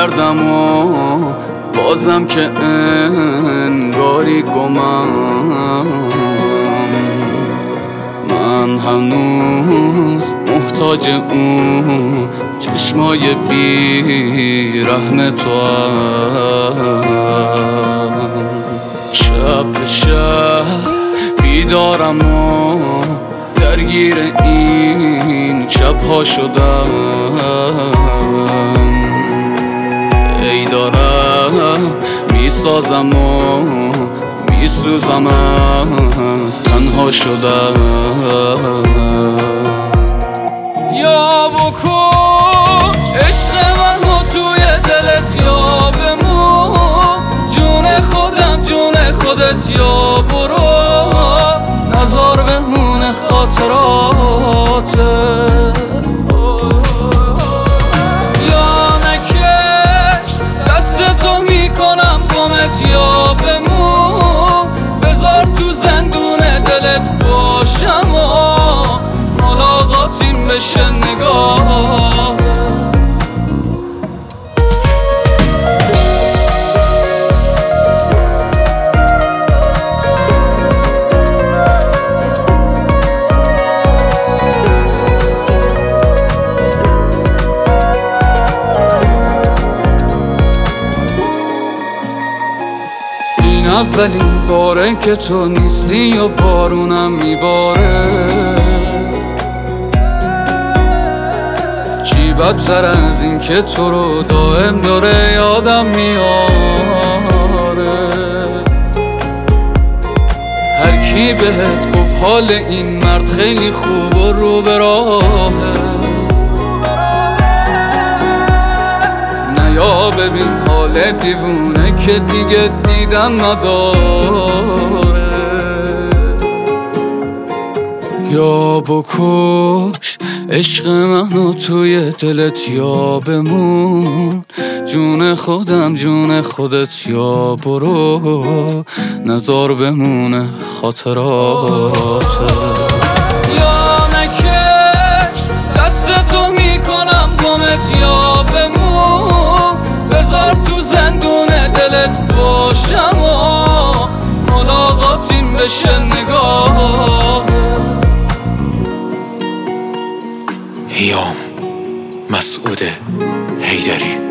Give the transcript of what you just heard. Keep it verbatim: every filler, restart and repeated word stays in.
کردم و بازم که انگاری گمم، من هنوز محتاج اون چشمای بی رحم تو هم. شب به شب بیدارم و درگیر این شبها شدم، ای دارم میسازم و میسوزم از تنها شدم. یا بکن عشق منو توی دلت، یا بمون جون خودم جون خودت، یا برو نزار بمونه خاطراتت، یا نکش دست تو میکنم گمت، یا بمون بذار تو زندون دلت باشم و ملاقاتیم بشه نگاه. این اولین باره که تو نیستی و بارونم میباره، چی بدتر از این که تو رو دائم داره یادم میاره. هر کی بهت گفت حال این مرد خیلی خوب و رو به راهه، یا ببین حال دیوونه که دیگه دیدن نداره. یا بکش عشق منو توی دلت، یا بمون جون خودم جون خودت، یا برو نزار بمونه خاطراتت، یا نکش دست تو میکنم گمت، یا بمون بذار تو زندون دلت باشم و ملاقاتیم بشه نگاه. هیام مسعود حیدری.